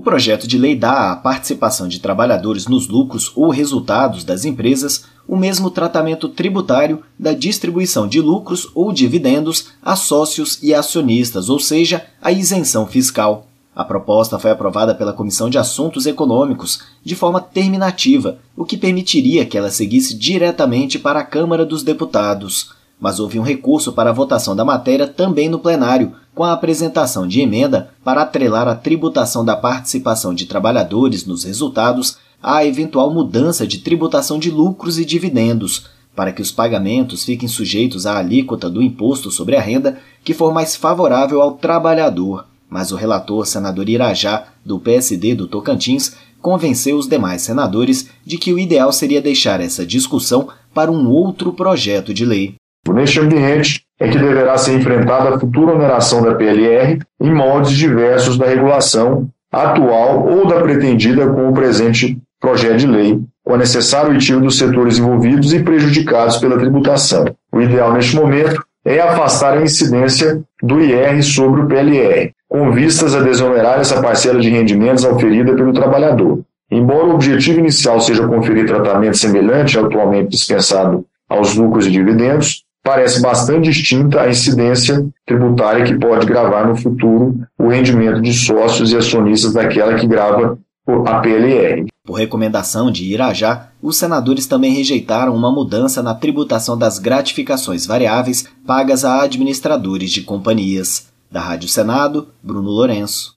projeto de lei dá à participação de trabalhadores nos lucros ou resultados das empresas o mesmo tratamento tributário da distribuição de lucros ou dividendos a sócios e acionistas, ou seja, a isenção fiscal. A proposta foi aprovada pela Comissão de Assuntos Econômicos de forma terminativa, o que permitiria que ela seguisse diretamente para a Câmara dos Deputados. Mas houve um recurso para a votação da matéria também no plenário, com a apresentação de emenda para atrelar a tributação da participação de trabalhadores nos resultados à eventual mudança de tributação de lucros e dividendos, para que os pagamentos fiquem sujeitos à alíquota do imposto sobre a renda que for mais favorável ao trabalhador. Mas o relator, senador Irajá, do PSD do Tocantins, convenceu os demais senadores de que o ideal seria deixar essa discussão para um outro projeto de lei. Neste ambiente é que deverá ser enfrentada a futura oneração da PLR em moldes diversos da regulação atual ou da pretendida com o presente projeto de lei, com a necessária oitiva dos setores envolvidos e prejudicados pela tributação. O ideal neste momento é afastar a incidência do IR sobre o PLR, com vistas a desonerar essa parcela de rendimentos auferida pelo trabalhador. Embora o objetivo inicial seja conferir tratamento semelhante ao atualmente dispensado aos lucros e dividendos, parece bastante distinta a incidência tributária que pode gravar no futuro o rendimento de sócios e acionistas daquela que grava a PLR. Por recomendação de Irajá, os senadores também rejeitaram uma mudança na tributação das gratificações variáveis pagas a administradores de companhias. Da Rádio Senado, Bruno Lourenço.